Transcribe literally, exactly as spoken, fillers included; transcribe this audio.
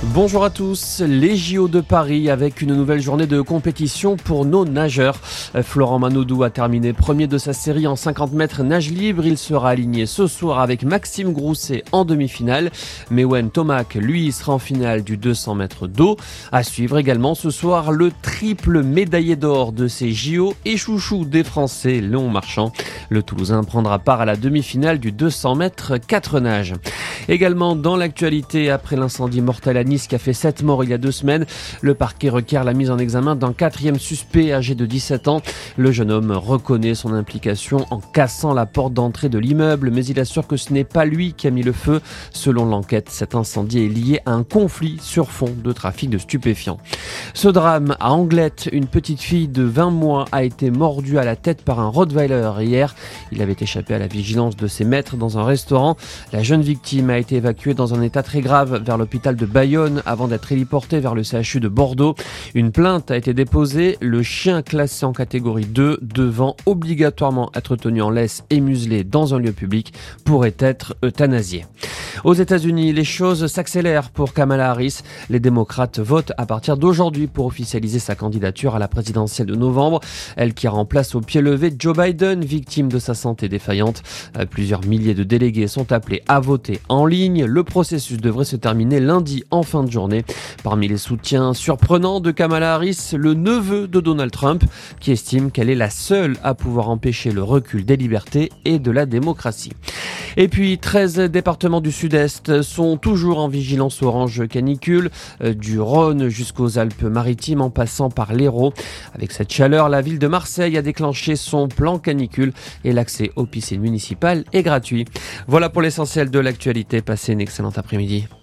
Bonjour à tous, les J O de Paris avec une nouvelle journée de compétition pour nos nageurs. Florent Manodou a terminé premier de sa série en cinquante mètres nage libre. Il sera aligné ce soir avec Maxime Grousset en demi-finale. Mewen Tomac, lui, sera en finale du deux cents mètres d'eau. À suivre également ce soir le triple médaillé d'or de ces J O et chouchou des Français, Léon Marchand. Le Toulousain prendra part à la demi-finale du deux cents mètres quatre nages. Également dans l'actualité, après l'incendie mortel à Nice qui a fait sept morts il y a deux semaines, le parquet requiert la mise en examen d'un quatrième suspect âgé de dix-sept ans. Le jeune homme reconnaît son implication en cassant la porte d'entrée de l'immeuble, mais il assure que ce n'est pas lui qui a mis le feu. Selon l'enquête, cet incendie est lié à un conflit sur fond de trafic de stupéfiants. Ce drame à Anglette, une petite fille de vingt mois a été mordue à la tête par un Rottweiler hier. Il avait échappé à la vigilance de ses maîtres dans un restaurant. La jeune victime a été évacuée dans un état très grave vers l'hôpital de Bayonne avant d'être héliportée vers le C H U de Bordeaux. Une plainte a été déposée. Le chien classé en catégorie deux devant obligatoirement être tenu en laisse et muselé dans un lieu public pourrait être euthanasié. Aux États-Unis, les choses s'accélèrent pour Kamala Harris. Les démocrates votent à partir d'aujourd'hui pour officialiser sa candidature à la présidentielle de novembre. Elle qui remplace au pied levé Joe Biden, victime de sa santé défaillante. Plusieurs milliers de délégués sont appelés à voter en ligne. Le processus devrait se terminer lundi en fin de journée. Parmi les soutiens surprenants de Kamala Harris, le neveu de Donald Trump, qui estime qu'elle est la seule à pouvoir empêcher le recul des libertés et de la démocratie. Et puis, treize départements du Sud-Est sont toujours en vigilance orange canicule, du Rhône jusqu'aux Alpes-Maritimes en passant par l'Hérault. Avec cette chaleur, la ville de Marseille a déclenché son plan canicule et l'accès aux piscines municipales est gratuit. Voilà pour l'essentiel de l'actualité. Passez une excellente après-midi.